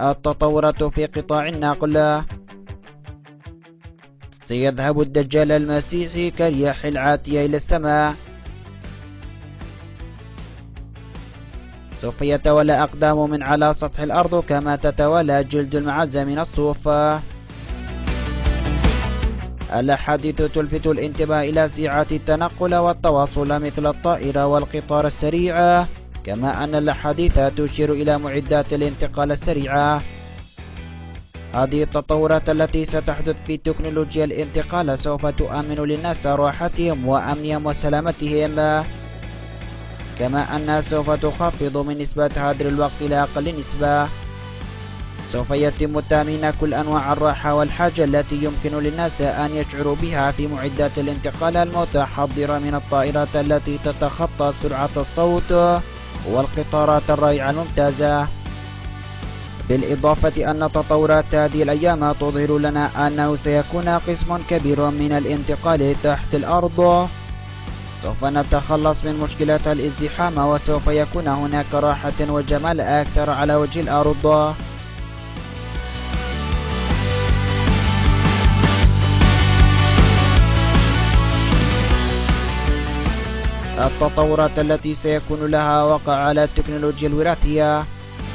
التطورات في قطاع النقل. سيذهب الدجال المسيحي كالرياح العاتية إلى السماء. سوف يتوالى أقدام من على سطح الأرض كما تتوالى جلد المعز من الصوف. الأحاديث تلفت الانتباه إلى سعة التنقل والتواصل مثل الطائرة والقطار السريع، كما أن الأحاديث تشير إلى معدات الانتقال السريعة. هذه التطورات التي ستحدث في تكنولوجيا الانتقال سوف تؤمن للناس راحتهم وأمنهم وسلامتهم، كما أنها سوف تخفض من نسبة هدر الوقت إلى أقل نسبة. سوف يتم تأمين كل أنواع الراحة والحاجة التي يمكن للناس أن يشعروا بها في معدات الانتقال المتحضرة، من الطائرات التي تتخطى سرعة الصوت والقطارات الرائعة الممتازة. بالإضافة أن تطورات هذه الأيام تظهر لنا أنه سيكون قسم كبير من الانتقال تحت الأرض سوف نتخلص من مشكلة الازدحام، وسوف يكون هناك راحة وجمال أكثر على وجه الأرض. التطورات التي سيكون لها وقع على التكنولوجيا الوراثية.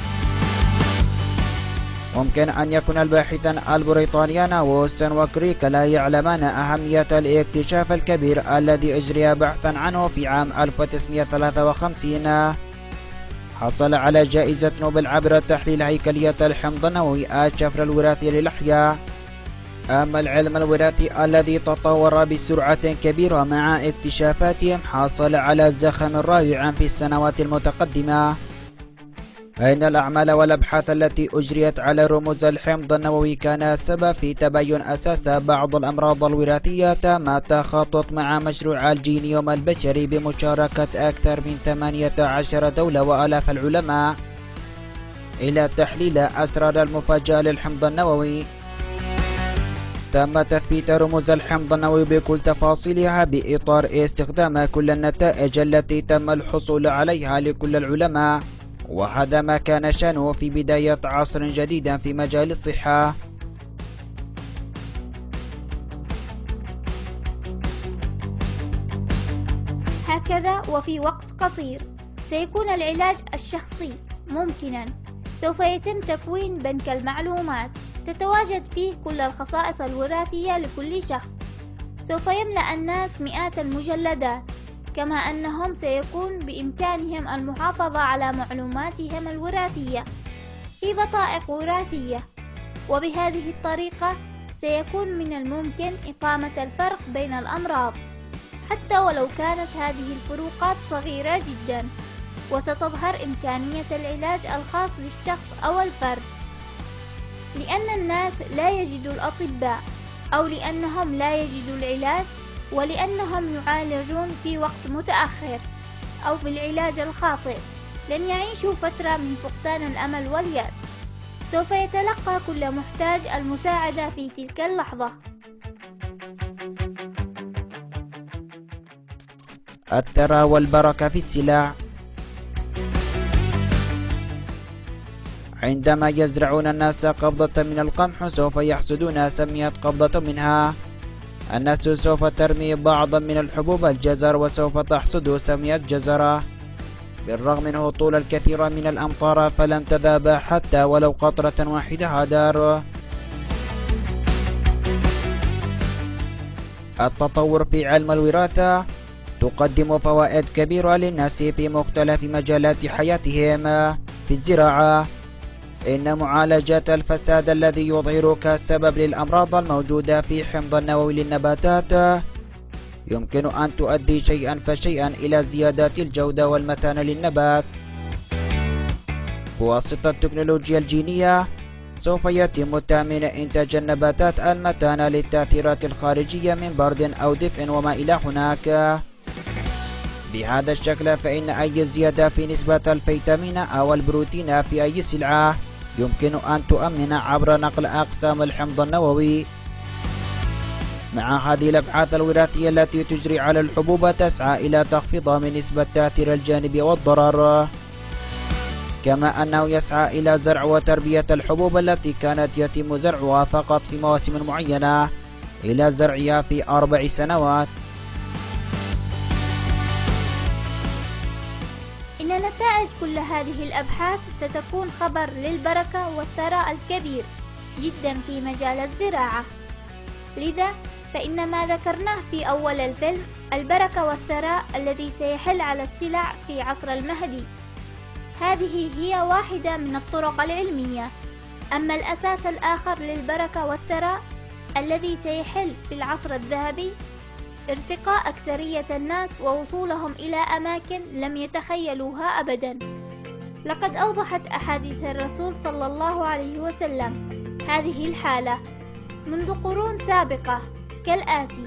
ممكن أن يكون الباحثان البريطانيان ووستن وكريك لا يعلمان أهمية الاكتشاف الكبير الذي أجري بحثا عنه في عام 1953. حصل على جائزة نوبل عبر تحليل هيكلية الحمض النووي الشفرة الوراثية للأحياء. أما العلم الوراثي الذي تطور بسرعة كبيرة مع اكتشافاتهم حصل على زخم رائع في السنوات المتقدمة. إن الأعمال والأبحاث التي أجريت على رموز الحمض النووي كان سبب في تبين أساس بعض الأمراض الوراثية. ما تخطط مع مشروع الجينيوم البشري بمشاركة أكثر من 18 دولة وآلاف العلماء إلى تحليل أسرار المفاجأة للحمض النووي. تم تثبيت رموز الحمض النووي بكل تفاصيلها بإطار استخدام كل النتائج التي تم الحصول عليها لكل العلماء، وهذا ما كان شأنه في بداية عصر جديد في مجال الصحة. هكذا وفي وقت قصير سيكون العلاج الشخصي ممكنا. سوف يتم تكوين بنك المعلومات تتواجد فيه كل الخصائص الوراثية لكل شخص. سوف يملأ الناس مئات المجلدات، كما أنهم سيكون بإمكانهم المحافظة على معلوماتهم الوراثية في بطائق وراثية، وبهذه الطريقة سيكون من الممكن إقامة الفرق بين الأمراض حتى ولو كانت هذه الفروقات صغيرة جدا، وستظهر إمكانية العلاج الخاص للشخص أو الفرد، لأن الناس لا يجدوا الأطباء أو لأنهم لا يجدوا العلاج، ولأنهم يعالجون في وقت متأخر أو بالعلاج الخاطئ. لن يعيشوا فترة من فقدان الأمل واليأس. سوف يتلقى كل محتاج المساعدة في تلك اللحظة. الثرى والبركة في السلع. عندما يزرعون الناس قبضة من القمح سوف يحصدون سمية قبضة منها. الناس سوف ترمي بعضا من الحبوب الجزر وسوف تحصد سمية جزرة. بالرغم من هطول الكثير من الأمطار فلن تذهب حتى ولو قطرة واحدة هدر. التطور في علم الوراثة تقدم فوائد كبيرة للناس في مختلف مجالات حياتهم. في الزراعة، إن معالجة الفساد الذي يظهر كسبب للأمراض الموجودة في حمض النووي للنباتات يمكن أن تؤدي شيئا فشيئا إلى زيادة الجودة والمتانة للنبات. بواسطة التكنولوجيا الجينية سوف يتم تأمين إنتاج النباتات المتانة للتأثيرات الخارجية من برد أو دفء وما إلى هناك. بهذا الشكل فإن أي زيادة في نسبة الفيتامين أو البروتين في أي سلعة يمكن أن تؤمن عبر نقل أقسام الحمض النووي. مع هذه الأبحاث الوراثية التي تجري على الحبوب تسعى إلى تخفيض من نسبة تأثير الجانب والضرر. كما أنه يسعى إلى زرع وتربية الحبوب التي كانت يتم زرعها فقط في مواسم معينة إلى زرعها في 4 سنوات. إن نتائج كل هذه الأبحاث ستكون خبر للبركة والثراء الكبير جدا في مجال الزراعة. لذا فإن ما ذكرناه في أول الفيلم البركة والثراء الذي سيحل على السلع في عصر المهدي، هذه هي واحدة من الطرق العلمية. أما الأساس الآخر للبركة والثراء الذي سيحل في العصر الذهبي ارتقاء أكثرية الناس ووصولهم إلى أماكن لم يتخيلوها أبدا. لقد أوضحت أحاديث الرسول صلى الله عليه وسلم هذه الحالة منذ قرون سابقة كالآتي: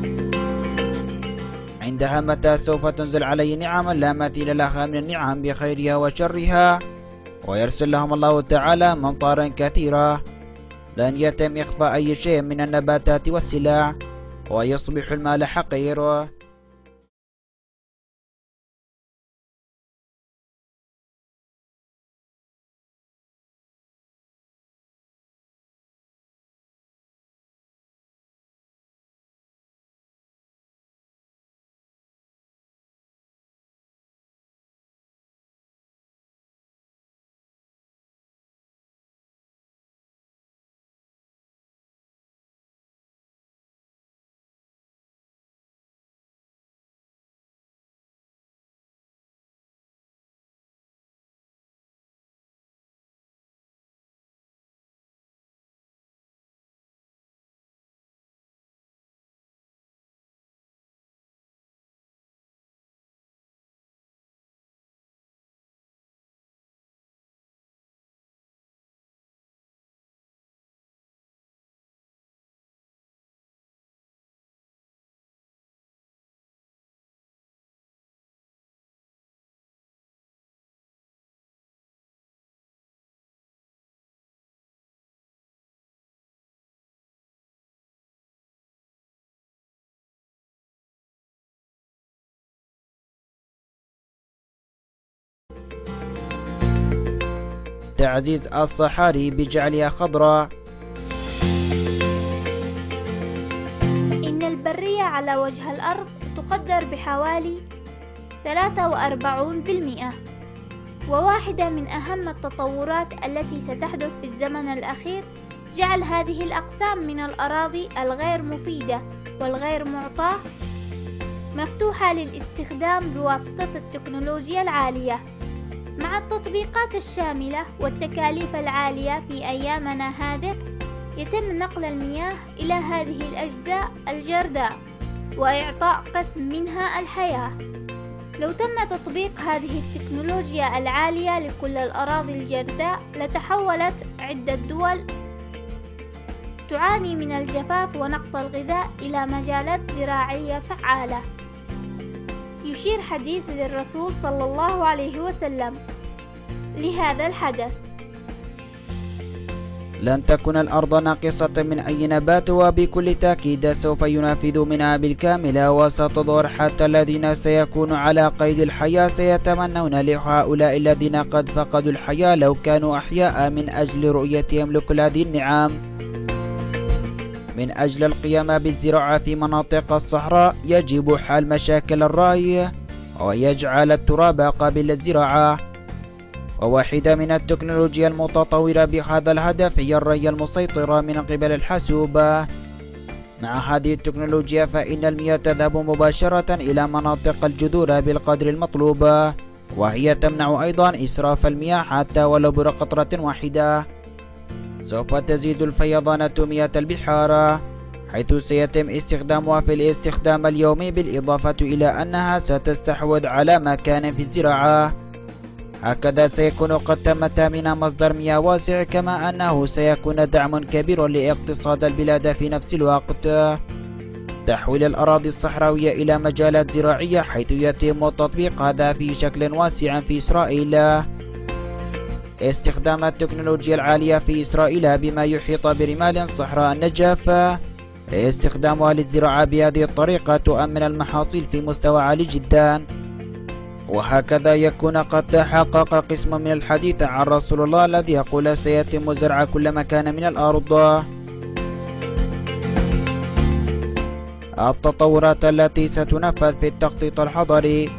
عندها متى سوف تنزل عليه نعما لا مثيل لها من النعم بخيرها وشرها، ويرسل لهم الله تعالى ممطارا كثيرا، لن يتم إخفاء أي شيء من النباتات والسلع، ويصبح المال حقير. تعزيز الصحاري بجعلها خضراء. إن البرية على وجه الأرض تقدر بحوالي 43%، وواحدة من أهم التطورات التي ستحدث في الزمن الأخير جعل هذه الأقسام من الأراضي الغير مفيدة والغير معطاة مفتوحة للاستخدام بواسطة التكنولوجيا العالية. مع التطبيقات الشاملة والتكاليف العالية في أيامنا هذه، يتم نقل المياه إلى هذه الأجزاء الجرداء وإعطاء قسم منها الحياة. لو تم تطبيق هذه التكنولوجيا العالية لكل الأراضي الجرداء لتحولت عدة دول تعاني من الجفاف ونقص الغذاء إلى مجالات زراعية فعالة. يشير حديث للرسول صلى الله عليه وسلم لهذا الحدث: لن تكون الأرض ناقصة من أي نبات، وبكل تأكيد سوف ينفذ منها بالكامل، وستظهر حتى الذين سيكونوا على قيد الحياة سيتمنون لهؤلاء الذين قد فقدوا الحياة لو كانوا أحياء من أجل رؤيتهم لكل هذه النعم. من أجل القيام بالزراعة في مناطق الصحراء يجب حل مشاكل الري ويجعل التراب قابل للزراعة، وواحدة من التكنولوجيا المتطورة بهذا الهدف هي الري المسيطرة من قبل الحاسوب. مع هذه التكنولوجيا فإن المياه تذهب مباشرة إلى مناطق الجذور بالقدر المطلوب، وهي تمنع أيضا إسراف المياه حتى ولو بقطرة واحدة. سوف تزيد الفيضانات مياه البحار، حيث سيتم استخدامها في الاستخدام اليومي، بالإضافة إلى أنها ستستحوذ على مكان في الزراعة. هكذا سيكون قد تم تأمين مصدر مياه واسع، كما أنه سيكون دعم كبير لاقتصاد البلاد في نفس الوقت. تحويل الأراضي الصحراوية إلى مجالات زراعية، حيث يتم تطبيق هذا في شكل واسع في إسرائيل. استخدام التكنولوجيا العالية في إسرائيل بما يحيط برمال صحراء النجف، استخدامها للزراعة بهذه الطريقة تؤمن المحاصيل في مستوى عالي جدا، وهكذا يكون قد تحقق قسم من الحديث عن رسول الله الذي يقول سيتم زرع كل مكان من الأرض. التطورات التي ستنفذ في التخطيط الحضري.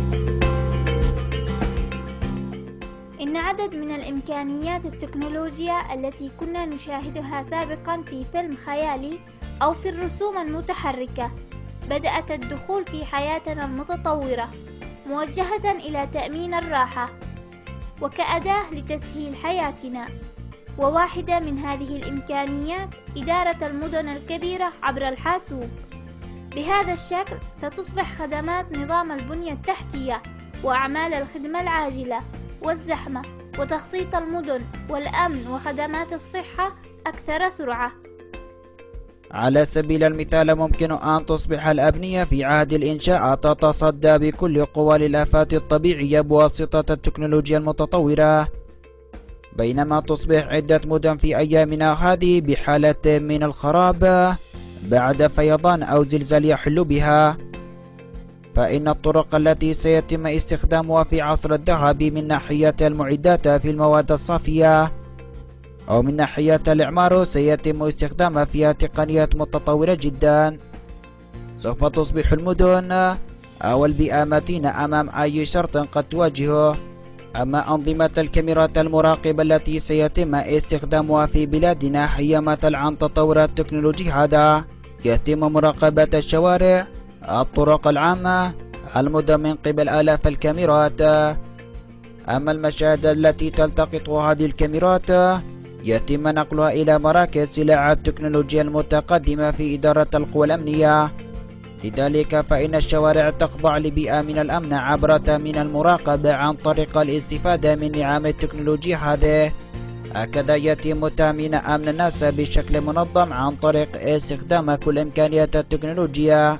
إن عدد من الإمكانيات التكنولوجيا التي كنا نشاهدها سابقا في فيلم خيالي أو في الرسوم المتحركة بدأت الدخول في حياتنا المتطورة، موجهة إلى تأمين الراحة وكأداة لتسهيل حياتنا. وواحدة من هذه الإمكانيات إدارة المدن الكبيرة عبر الحاسوب. بهذا الشكل ستصبح خدمات نظام البنية التحتية وأعمال الخدمة العاجلة والزحمة وتخطيط المدن والأمن وخدمات الصحة أكثر سرعة. على سبيل المثال، ممكن أن تصبح الأبنية في عهد الإنشاء تتصدى بكل قوى للآفات الطبيعية بواسطة التكنولوجيا المتطورة، بينما تصبح عدة مدن في أيامنا هذه بحالة من الخراب بعد فيضان أو زلزال يحل بها. فإن الطرق التي سيتم استخدامها في عصر الذهب من ناحية المعدات في المواد الصافية أو من ناحية الإعمار سيتم استخدامها فيها تقنيات متطورة جدا. سوف تصبح المدن أو البيئة متينة أمام أي شرط قد تواجهه. أما أنظمة الكاميرات المراقبة التي سيتم استخدامها في بلادنا هي مثل عن تطور التكنولوجي هذا. يتم مراقبة الشوارع، الطرق العامة، المدن من قبل آلاف الكاميرات. أما المشاهد التي تلتقط هذه الكاميرات يتم نقلها إلى مراكز سلاح التكنولوجيا المتقدمة في إدارة القوى الأمنية. لذلك فإن الشوارع تخضع لبيئة من الأمن عبر تأمين المراقبة عن طريق الاستفادة من نعم التكنولوجيا هذه. هكذا يتم تأمين أمن الناس بشكل منظم عن طريق استخدام كل إمكانيات التكنولوجيا.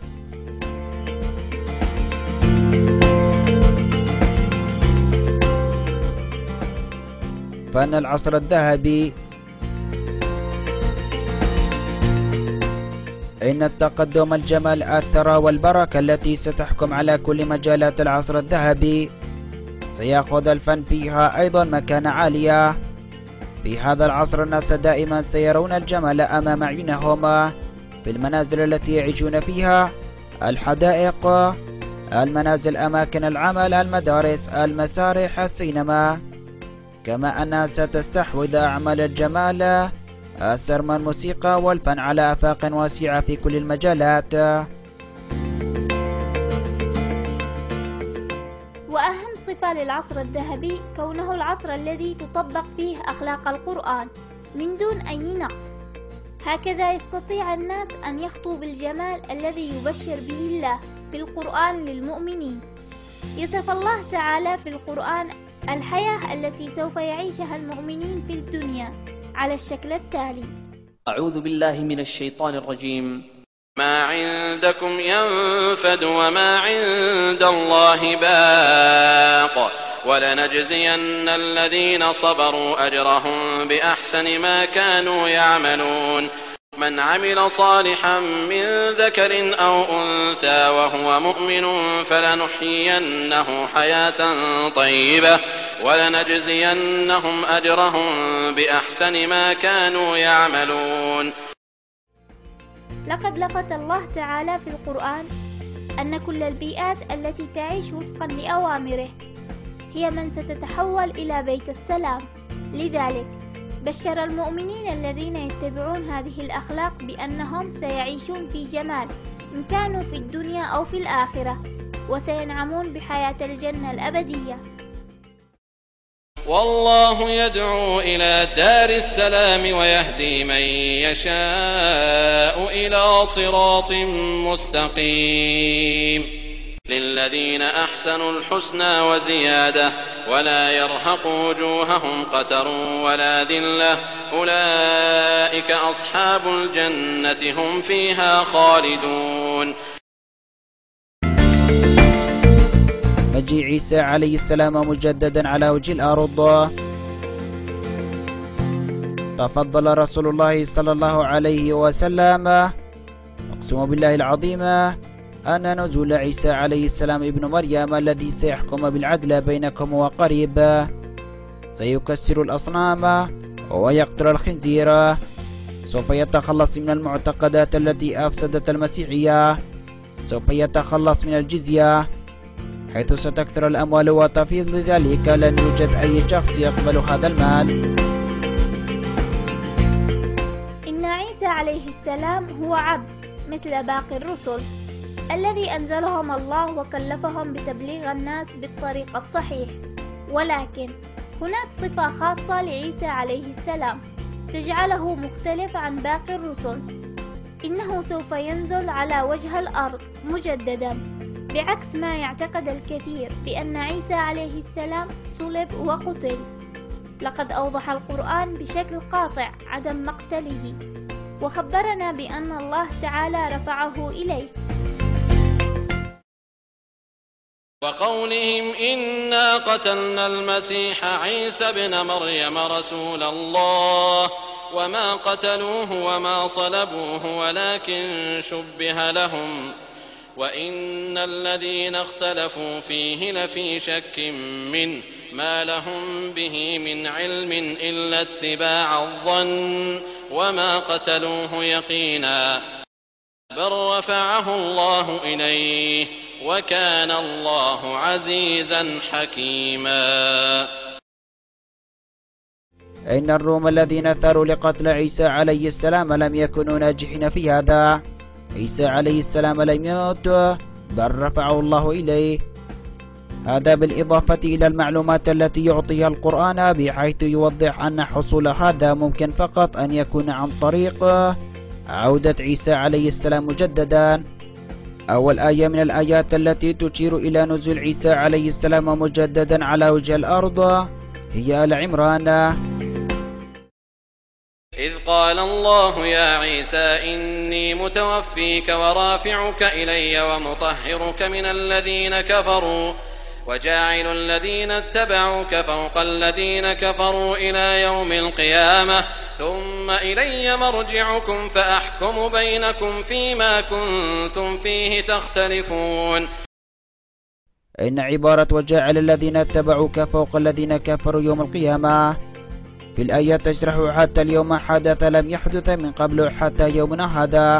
فإن العصر الذهبي. إن التقدم، الجمال، الثراء والبركة التي ستحكم على كل مجالات العصر الذهبي سيأخذ الفن فيها أيضا مكانة عالية. في هذا العصر الناس دائما سيرون الجمال أمام عيونهم في المنازل التي يعيشون فيها، الحدائق، المنازل، أماكن العمل، المدارس، المسارح، السينما. كما أنها ستستحوذ أعمال الجمال، السينما، الموسيقى والفن على آفاق واسعة في كل المجالات. وأهم صفة للعصر الذهبي كونه العصر الذي تطبق فيه أخلاق القرآن من دون أي نقص. هكذا يستطيع الناس أن يخطوا بالجمال الذي يبشر به الله في القرآن للمؤمنين. يصف الله تعالى في القرآن الحياة التي سوف يعيشها المؤمنين في الدنيا على الشكل التالي: أعوذ بالله من الشيطان الرجيم. ما عندكم ينفد وما عند الله باق ولنجزين الذين صبروا أجرهم بأحسن ما كانوا يعملون. من عمل صالحا من ذكر أو أنثى وهو مؤمن فلنحيينه حياة طيبة ولنجزينهم أجرهم بأحسن ما كانوا يعملون. لقد لفت الله تعالى في القرآن أن كل البيئات التي تعيش وفقا لأوامره هي من ستتحول إلى بيت السلام. لذلك بشر المؤمنين الذين يتبعون هذه الأخلاق بأنهم سيعيشون في جمال إن كانوا في الدنيا أو في الآخرة، وسينعمون بحياة الجنة الأبدية. والله يدعو إلى دار السلام ويهدي من يشاء إلى صراط مستقيم. للذين أحسنوا الحسنى وزيادة ولا يرهق وجوههم قتر ولا ذلة أولئك أصحاب الجنة هم فيها خالدون. مجيء عيسى عليه السلام مجددا على وجه الأرض. تفضل رسول الله صلى الله عليه وسلم، أقسم بالله العظيم أن نزول عيسى عليه السلام ابن مريم الذي سيحكم بالعدل بينكم وقريب، سيكسر الأصنام ويقتل الخنزير، سوف يتخلص من المعتقدات التي أفسدت المسيحية، سوف يتخلص من الجزية، حيث ستكثر الأموال وتفيض، لذلك لن يوجد أي شخص يقبل هذا المال. إن عيسى عليه السلام هو عبد مثل باقي الرسل الذي أنزلهم الله وكلفهم بتبليغ الناس بالطريق الصحيح، ولكن هناك صفة خاصة لعيسى عليه السلام تجعله مختلف عن باقي الرسل، إنه سوف ينزل على وجه الأرض مجددا، بعكس ما يعتقد الكثير بأن عيسى عليه السلام صلب وقتل. لقد أوضح القرآن بشكل قاطع عدم مقتله، وخبرنا بأن الله تعالى رفعه إليه. وقولهم إنا قتلنا المسيح عيسى ابن مريم رسول الله وما قتلوه وما صلبوه ولكن شبه لهم وإن الذين اختلفوا فيه لفي شك منه ما لهم به من علم إلا اتباع الظن وما قتلوه يقينا بل رفعه الله إليه وكان الله عزيزا حكيما. إن الروم الذين ثاروا لقتل عيسى عليه السلام لم يكونوا ناجحين في هذا. عيسى عليه السلام لم يموت بل رفعه الله إليه، هذا بالإضافة إلى المعلومات التي يعطيها القرآن، بحيث يوضح أن حصول هذا ممكن فقط أن يكون عن طريق عودة عيسى عليه السلام مجددا. أول آية من الآيات التي تشير إلى نزول عيسى عليه السلام مجددا على وجه الأرض هي آل عمران. إذ قال الله يا عيسى إني متوفيك ورافعك إلي ومطهرك من الذين كفروا وجاعل الذين اتبعوك فوق الذين كفروا إلى يوم القيامة ثم إلي مرجعكم فأحكم بينكم فيما كنتم فيه تختلفون. إن عبارة وجاعل الذين اتبعوك فوق الذين كفروا يوم القيامة في الآية تشرح حتى اليوم حدث لم يحدث من قبل حتى يومنا هذا.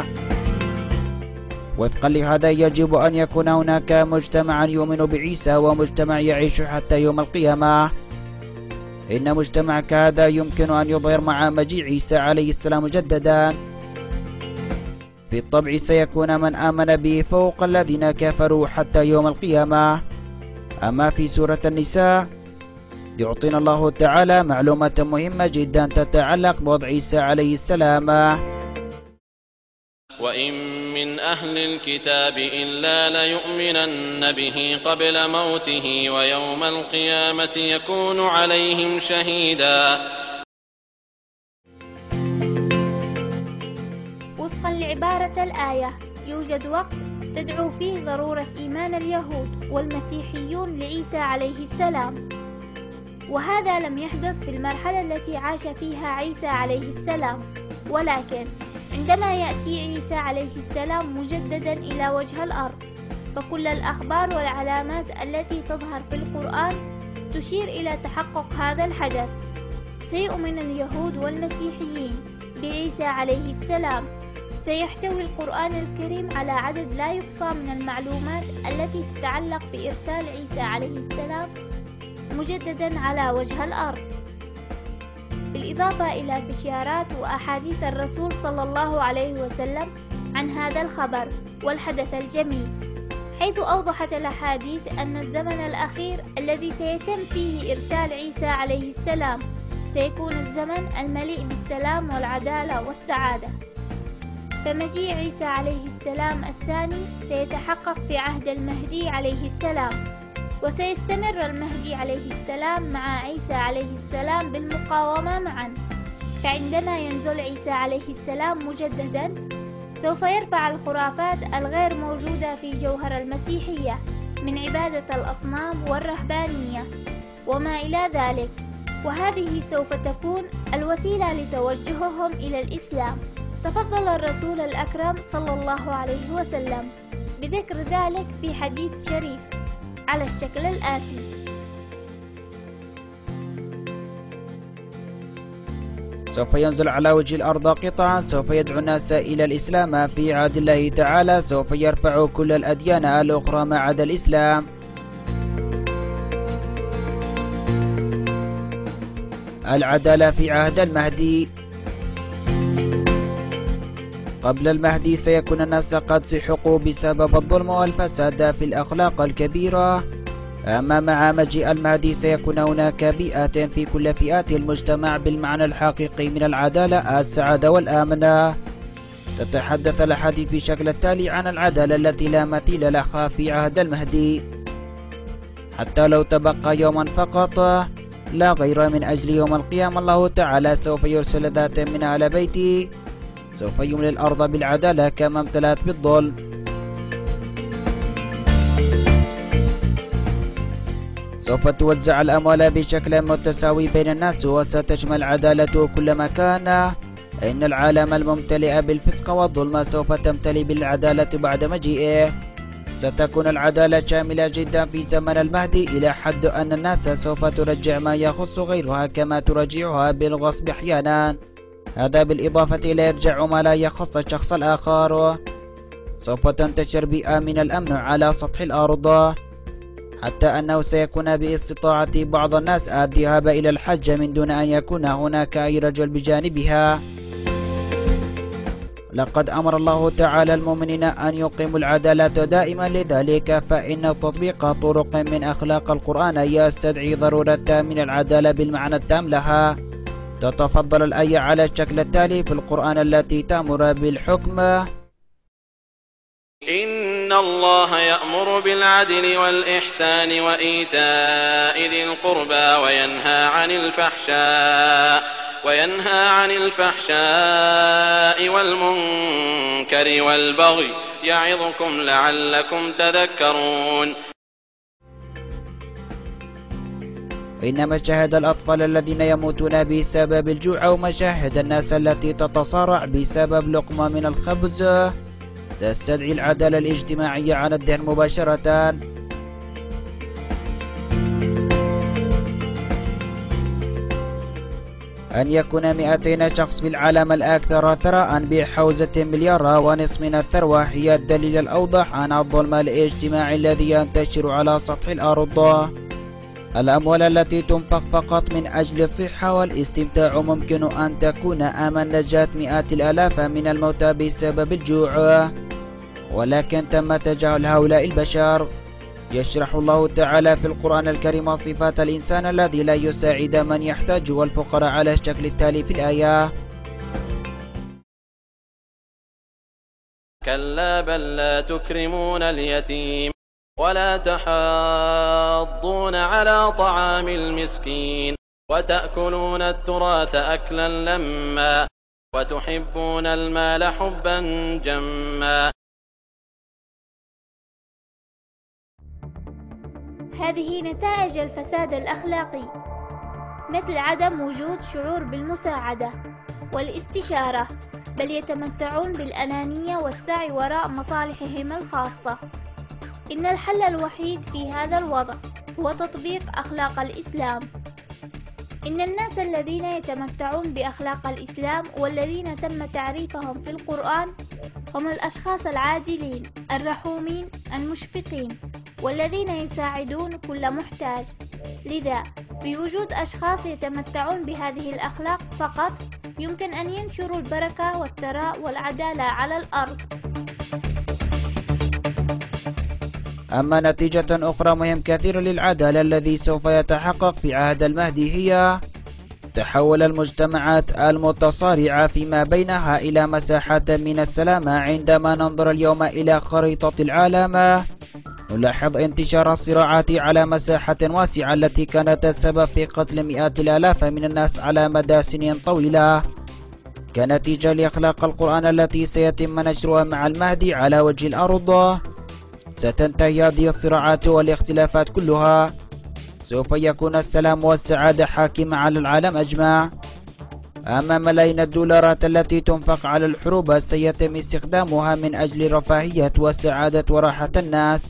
وفقا لهذا يجب أن يكون هناك مجتمعا يؤمن بعيسى ومجتمع يعيش حتى يوم القيامة. إن مجتمع كهذا يمكن أن يظهر مع مجيء عيسى عليه السلام مجددا. في الطبع سيكون من آمن به فوق الذين كفروا حتى يوم القيامة. أما في سورة النساء يعطينا الله تعالى معلومة مهمة جدا تتعلق بوضع عيسى عليه السلام. وإن من أهل الكتاب إلا ليؤمنن به قبل موته ويوم القيامة يكون عليهم شهيدا. وفقا لعبارة الآية يوجد وقت تدعو فيه ضرورة إيمان اليهود والمسيحيون لعيسى عليه السلام، وهذا لم يحدث في المرحلة التي عاش فيها عيسى عليه السلام، ولكن عندما يأتي عيسى عليه السلام مجددا إلى وجه الأرض فكل الأخبار والعلامات التي تظهر في القرآن تشير إلى تحقق هذا الحدث. سيؤمن اليهود والمسيحيين بعيسى عليه السلام. سيحتوي القرآن الكريم على عدد لا يحصى من المعلومات التي تتعلق بإرسال عيسى عليه السلام مجددا على وجه الأرض، بالإضافة إلى بشارات وأحاديث الرسول صلى الله عليه وسلم عن هذا الخبر والحدث الجميل، حيث أوضحت الأحاديث أن الزمن الأخير الذي سيتم فيه إرسال عيسى عليه السلام سيكون الزمن المليء بالسلام والعدالة والسعادة. فمجيء عيسى عليه السلام الثاني سيتحقق في عهد المهدي عليه السلام، وسيستمر المهدي عليه السلام مع عيسى عليه السلام بالمقاومة معا. فعندما ينزل عيسى عليه السلام مجددا سوف يرفع الخرافات الغير موجودة في جوهر المسيحية من عبادة الأصنام والرهبانية وما إلى ذلك، وهذه سوف تكون الوسيلة لتوجههم إلى الإسلام. تفضل الرسول الأكرم صلى الله عليه وسلم بذكر ذلك في حديث شريف على الشكل الآتي: سوف ينزل على وجه الأرض قطعا سوف يدعو الناس إلى الإسلام في عهد الله تعالى، سوف يرفع كل الأديان الأخرى ما عدا الإسلام. العدالة في عهد المهدي. قبل المهدي سيكون الناس قد سحقوا بسبب الظلم والفساد في الأخلاق الكبيرة، أما مع مجيء المهدي سيكون هناك بيئة في كل فئات المجتمع بالمعنى الحقيقي من العدالة، السعادة والأمن. تتحدث الأحاديث بشكل التالي عن العدالة التي لا مثيل لها في عهد المهدي. حتى لو تبقى يوما فقط لا غير من أجل يوم القيامة، الله تعالى سوف يرسل ذات من أهل بيتي، سوف يملي الأرض بالعدالة كما امتلأت بالظلم. سوف توزع الأموال بشكل متساوي بين الناس، وستشمل العدالة كل مكان. إن العالم الممتلئ بالفسق والظلم سوف تمتلئ بالعدالة بعد مجيئه. ستكون العدالة شاملة جدا في زمن المهدي، إلى حد أن الناس سوف ترجع ما يخص غيرها كما ترجعها بالغصب أحيانا. هذا بالإضافة إلى يرجع ما لا يخص الشخص الآخر. سوف تنتشر بيئة من الأمن على سطح الأرض، حتى أنه سيكون باستطاعة بعض الناس الذهاب إلى الحج من دون أن يكون هناك أي رجل بجانبها. لقد أمر الله تعالى المؤمنين أن يقيموا العدالة دائما، لذلك فإن تطبيق طرق من أخلاق القرآن يستدعي ضرورة من العدالة بالمعنى التام لها. تتفضل الآية على الشكل التالي في القرآن التي تأمر بالحكم: إن الله يأمر بالعدل والإحسان وإيتاء ذي القربى وينهى عن الفحشاء والمنكر والبغي يعظكم لعلكم تذكرون. إن مشاهد الأطفال الذين يموتون بسبب الجوع أو مشاهد الناس التي تتصارع بسبب لقمة من الخبز تستدعي العدالة الاجتماعية على الذهن مباشرة. أن يكون 200 شخص في العالم الأكثر ثراء بحوزة 1.5 مليار من الثروة هي الدليل الأوضح عن الظلم الاجتماعي الذي ينتشر على سطح الأرض. الأموال التي تنفق فقط من أجل الصحة والاستمتاع ممكن أن تكون أمل نجاة مئات الآلاف من الموتى بسبب الجوع، ولكن تم تجاهل هؤلاء البشر. يشرح الله تعالى في القرآن الكريم صفات الإنسان الذي لا يساعد من يحتاج والفقراء على الشكل التالي في الآية: كلا بل لا تكرمون اليتيم ولا تحاضون على طعام المسكين وتأكلون التراث أكلا لما وتحبون المال حبا جما. هذه نتائج الفساد الأخلاقي، مثل عدم وجود شعور بالمساعدة والاستشارة، بل يتمتعون بالأنانية والسعي وراء مصالحهم الخاصة. إن الحل الوحيد في هذا الوضع هو تطبيق أخلاق الإسلام. إن الناس الذين يتمتعون بأخلاق الإسلام والذين تم تعريفهم في القرآن هم الأشخاص العادلين الرحومين المشفقين والذين يساعدون كل محتاج. لذا بوجود أشخاص يتمتعون بهذه الأخلاق فقط يمكن أن ينشروا البركة والثراء والعدالة على الأرض. أما نتيجة أخرى مهم كثير للعدالة الذي سوف يتحقق في عهد المهدي هي تحول المجتمعات المتصارعة فيما بينها إلى مساحة من السلام. عندما ننظر اليوم إلى خريطة العالم نلاحظ انتشار الصراعات على مساحة واسعة التي كانت السبب في قتل مئات الآلاف من الناس على مدى سنين طويلة. كنتيجة لأخلاق القرآن التي سيتم نشرها مع المهدي على وجه الأرض ستنتهي هذه الصراعات والاختلافات كلها. سوف يكون السلام والسعادة حاكمة على العالم أجمع. أما ملايين الدولارات التي تنفق على الحروب سيتم استخدامها من أجل رفاهية وسعادة وراحة الناس.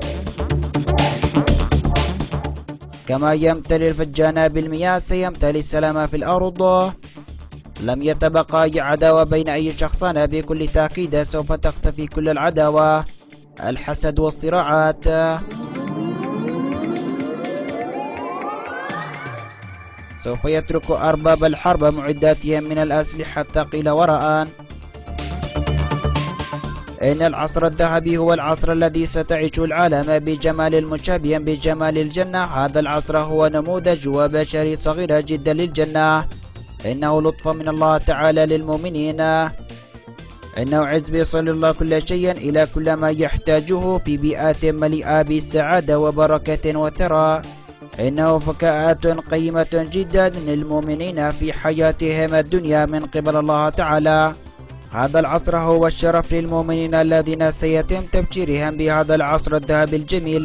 كما يمتلي الفجان بالمياه سيمتلي السلام في الأرض. لم يتبقى أي عداوة بين أي شخصان، بكل تأكيد سوف تختفي كل العداوة، الحسد والصراعات. سوف يترك أرباب الحرب معداتهم من الأسلحة الثقيلة وراء. إن العصر الذهبي هو العصر الذي ستعيش العالم بجمال مشابه بجمال الجنة. هذا العصر هو نموذج وبشري صغيرة جدا للجنة. إنه لطف من الله تعالى للمؤمنين. إنه عز بيصل الله كل شيء إلى كل ما يحتاجه في بيئات مليئة بالسعادة وبركة وثراء. إنه فكاءات قيمة جدا للمؤمنين في حياتهم الدنيا من قبل الله تعالى. هذا العصر هو الشرف للمؤمنين الذين سيتم تبشيرهم بهذا العصر الذهبي الجميل.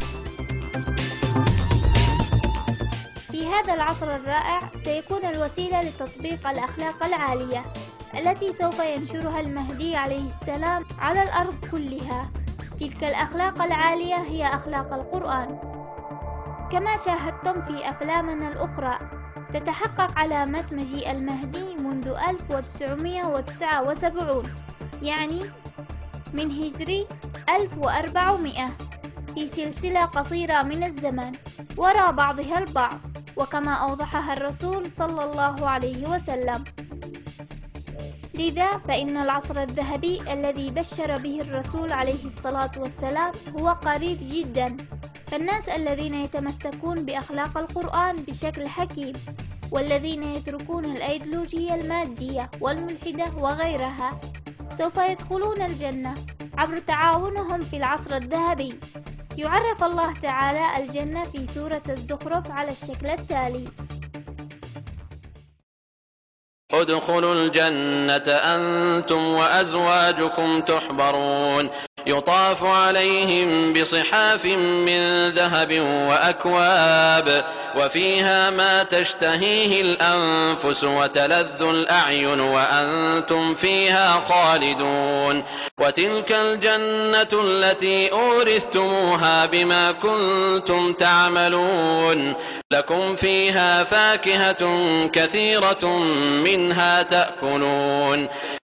في هذا العصر الرائع سيكون الوسيلة لتطبيق الأخلاق العالية التي سوف ينشرها المهدي عليه السلام على الأرض كلها. تلك الأخلاق العالية هي أخلاق القرآن. كما شاهدتم في أفلامنا الأخرى، تتحقق علامة مجيء المهدي منذ 1979، يعني من هجري 1400، في سلسلة قصيرة من الزمن وراء بعضها البعض، وكما أوضحها الرسول صلى الله عليه وسلم. لذا فإن العصر الذهبي الذي بشر به الرسول عليه الصلاة والسلام هو قريب جدا. فالناس الذين يتمسكون بأخلاق القرآن بشكل حكيم، والذين يتركون الأيديولوجية المادية والملحدة وغيرها، سوف يدخلون الجنة عبر تعاونهم في العصر الذهبي. يعرف الله تعالى الجنة في سورة الزخرف على الشكل التالي: ادخلوا الجنة أنتم وأزواجكم تحبرون يطاف عليهم بصحاف من ذهب وأكواب وفيها ما تشتهيه الأنفس وتلذ الأعين وأنتم فيها خالدون وتلك الجنة التي أورثتموها بما كنتم تعملون لكم فيها فاكهة كثيرة منها تأكلون